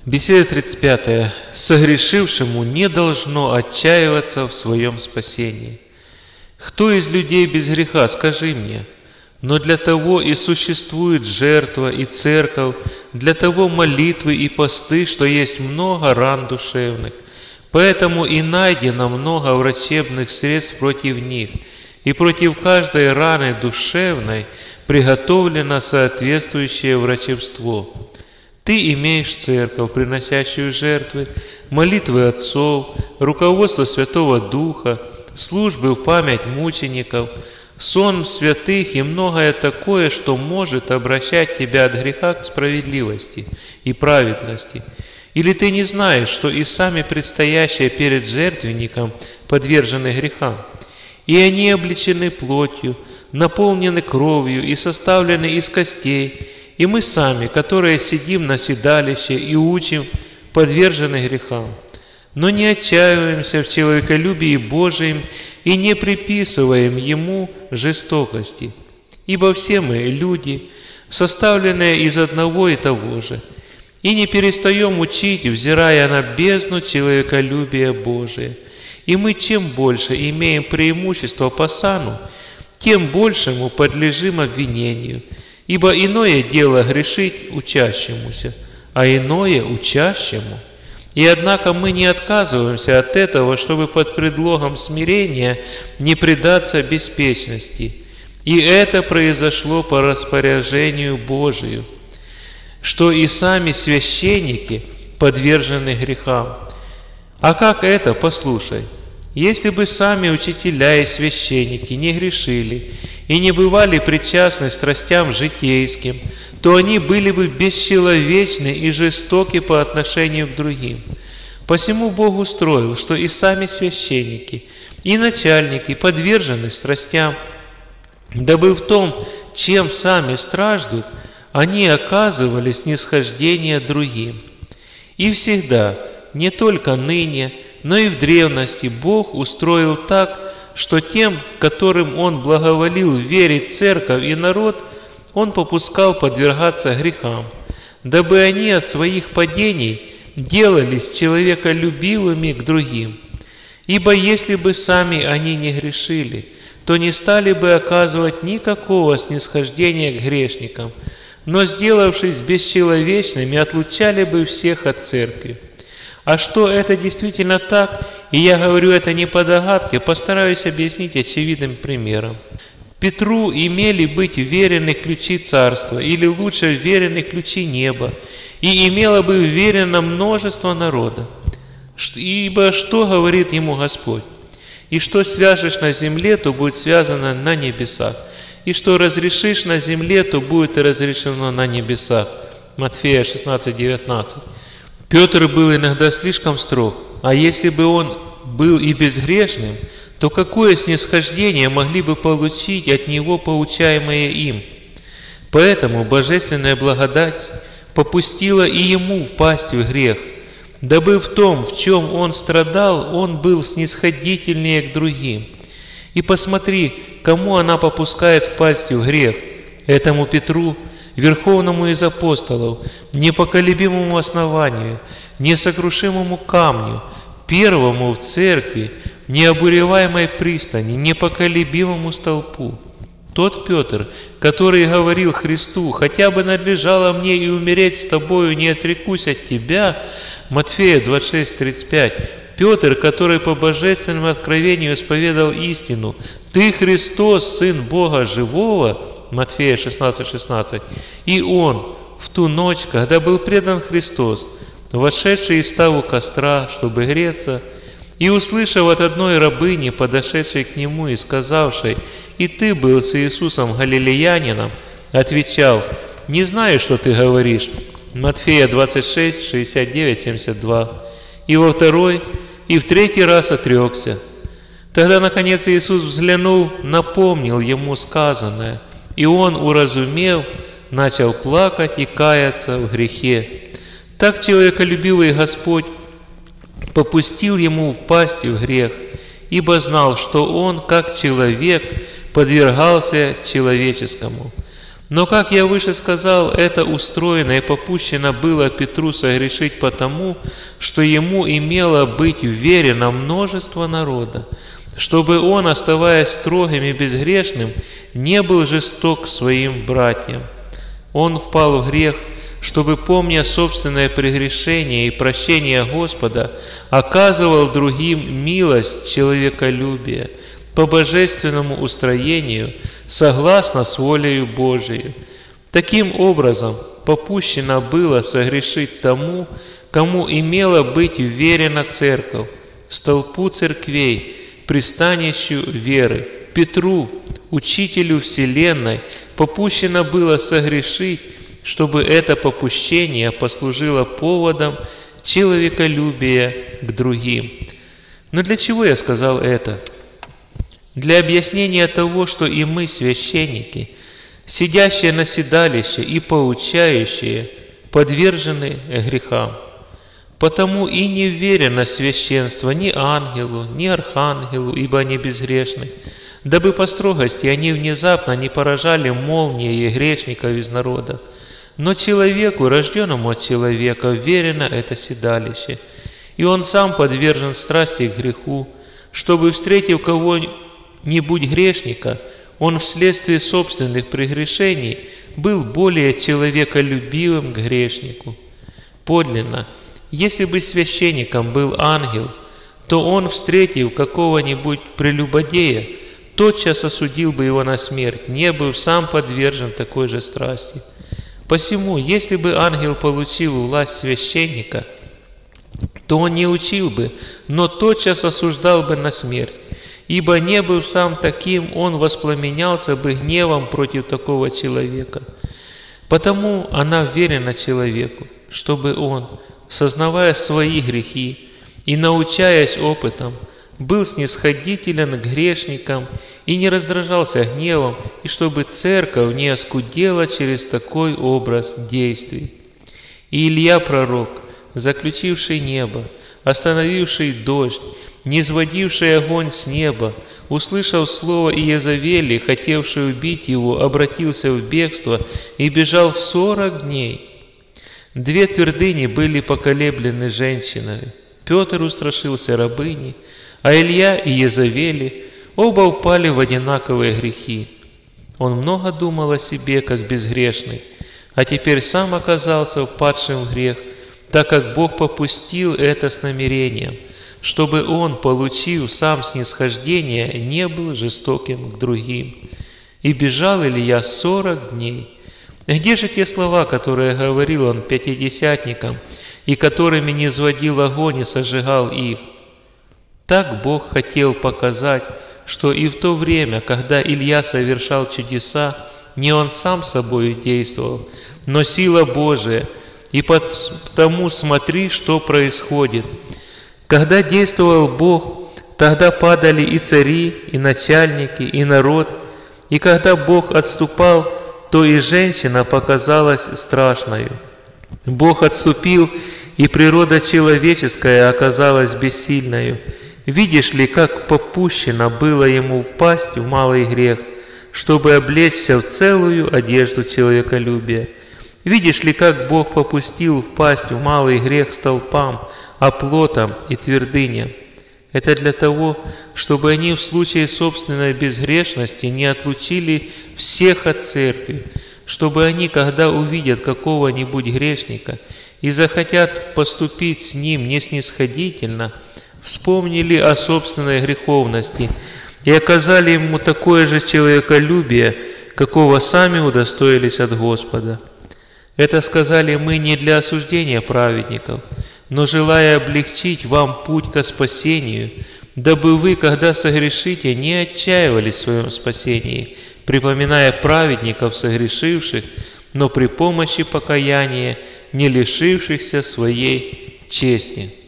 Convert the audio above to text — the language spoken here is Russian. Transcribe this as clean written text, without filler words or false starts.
Беседа 35. Согрешившему не должно отчаиваться в своем спасении. Кто из людей без греха, скажи мне? Но для того и существует жертва и церковь, для того молитвы и посты, что есть много ран душевных. Поэтому и найдено много врачебных средств против них, и против каждой раны душевной приготовлено соответствующее врачевство. Ты имеешь церковь, приносящую жертвы, молитвы отцов, руководство Святого Духа, службы в память мучеников, сон святых и многое такое, что может обращать тебя от греха к справедливости и праведности. Или ты не знаешь, что и сами предстоящие перед жертвенником подвержены грехам, и они облечены плотью, наполнены кровью и составлены из костей, и мы сами, которые сидим на седалище и учим, подвержены грехам. Но не отчаиваемся в человеколюбии Божием и не приписываем Ему жестокости. Ибо все мы люди, составленные из одного и того же, и не перестаем учить, взирая на бездну человеколюбия Божия. И мы чем больше имеем преимущество по сану, тем большему подлежим обвинению. Ибо иное дело грешить учащемуся, а иное учащему. И однако мы не отказываемся от этого, чтобы под предлогом смирения не предаться беспечности. И это произошло по распоряжению Божию, что и сами священники подвержены грехам. А как это, послушай? Если бы сами учителя и священники не грешили и не бывали причастны страстям житейским, то они были бы бесчеловечны и жестоки по отношению к другим. Посему Бог устроил, что и сами священники, и начальники подвержены страстям, дабы в том, чем сами страждут, они оказывали снисхождение другим. И всегда, не только ныне, но и в древности Бог устроил так, что тем, которым Он благоволил верить церковь и народ, Он попускал подвергаться грехам, дабы они от своих падений делались человеколюбивыми к другим. Ибо если бы сами они не грешили, то не стали бы оказывать никакого снисхождения к грешникам, но, сделавшись бесчеловечными, отлучали бы всех от церкви. А что это действительно так, и я говорю это не по догадке, постараюсь объяснить очевидным примером. Петру имели быть вверены ключи царства, или лучше вверены ключи неба, и имело бы вверено множество народа. Ибо что говорит ему Господь? И что свяжешь на земле, то будет связано на небесах, и что разрешишь на земле, то будет и разрешено на небесах. Матфея 16:19. Петр был иногда слишком строг, а если бы он был и безгрешным, то какое снисхождение могли бы получить от него поучаемые им? Поэтому божественная благодать попустила и ему впасть в грех, дабы в том, в чем он страдал, он был снисходительнее к другим. И посмотри, кому она попускает впасть в грех: этому Петру, верховному из апостолов, непоколебимому основанию, несокрушимому камню, первому в церкви, необуреваемой пристани, непоколебимому столпу. Тот Петр, который говорил Христу: «Хотя бы надлежало мне и умереть с тобою, не отрекусь от тебя», Матфея 26:35. Петр, который по божественному откровению исповедал истину: «Ты Христос, Сын Бога Живого», Матфея 16:16. И он в ту ночь, когда был предан Христос, вошедший и став у костра, чтобы греться, и услышав от одной рабыни, подошедшей к нему и сказавшей: «И ты был с Иисусом Галилеянином», отвечал: «Не знаю, что ты говоришь». Матфея 26:69-72. И во второй, и в третий раз отрекся. Тогда, наконец, Иисус, взглянув, напомнил ему сказанное, и он, уразумев, начал плакать и каяться в грехе. Так человеколюбивый Господь попустил ему впасть в грех, ибо знал, что он, как человек, подвергался человеческому. Но, как я выше сказал, это устроено и попущено было Петру согрешить потому, что ему имело быть уверено множество народа, чтобы он, оставаясь строгим и безгрешным, не был жесток к своим братьям. Он впал в грех, чтобы, помня собственное прегрешение и прощение Господа, оказывал другим милость человеколюбия по божественному устроению, согласно с волею Божией. Таким образом, попущено было согрешить тому, кому имела быть уверена церковь, столпу церквей, пристанищу веры, Петру, учителю вселенной, попущено было согрешить, чтобы это попущение послужило поводом человеколюбия к другим. Но для чего я сказал это? Для объяснения того, что и мы, священники, сидящие на седалище и поучающие, подвержены грехам. Потому и не верено священство ни ангелу, ни архангелу, ибо они безгрешны, дабы по строгости они внезапно не поражали молнией грешников из народа. Но человеку, рожденному от человека, верено это седалище, и он сам подвержен страсти к греху, чтобы, встретив кого-нибудь грешника, он вследствие собственных прегрешений был более человеколюбивым к грешнику. Подлинно, если бы священником был ангел, то он, встретив какого-нибудь прелюбодея, тотчас осудил бы его на смерть, не был сам подвержен такой же страсти. Посему, если бы ангел получил власть священника, то он не учил бы, но тотчас осуждал бы на смерть, ибо не был сам таким, он воспламенялся бы гневом против такого человека. Потому она верена человеку, чтобы он, сознавая свои грехи и научаясь опытом, был снисходителен к грешникам и не раздражался гневом, и чтобы церковь не оскудела через такой образ действий. И Илья пророк, заключивший небо, остановивший дождь, низводивший огонь с неба, услышав слово Иезавели, хотевший убить его, обратился в бегство и бежал 40 дней. 2 твердыни были поколеблены женщинами. Петр устрашился рабыни, а Илья и Иезавели оба упали в одинаковые грехи. Он много думал о себе, как безгрешный, а теперь сам оказался впадшим в грех, так как Бог попустил это с намерением, чтобы он, получив сам снисхождение, не был жестоким к другим. И бежал Илья 40 дней. Где же те слова, которые говорил он пятидесятникам, и которыми низводил огонь и сожигал их? Так Бог хотел показать, что и в то время, когда Илья совершал чудеса, не он сам собою действовал, но сила Божия, и потому смотри, что происходит. Когда действовал Бог, тогда падали и цари, и начальники, и народ, и когда Бог отступал, то и женщина показалась страшною. Бог отступил, и природа человеческая оказалась бессильною. Видишь ли, как попущено было ему впасть в малый грех, чтобы облечься в целую одежду человеколюбия? Видишь ли, как Бог попустил впасть в малый грех столпам, оплотам и твердыням? Это для того, чтобы они в случае собственной безгрешности не отлучили всех от церкви, чтобы они, когда увидят какого-нибудь грешника и захотят поступить с ним неснисходительно, вспомнили о собственной греховности и оказали ему такое же человеколюбие, какого сами удостоились от Господа. Это сказали мы не для осуждения праведников, но желая облегчить вам путь ко спасению, дабы вы, когда согрешите, не отчаивались в своем спасении, припоминая праведников согрешивших, но при помощи покаяния, не лишившихся своей чести.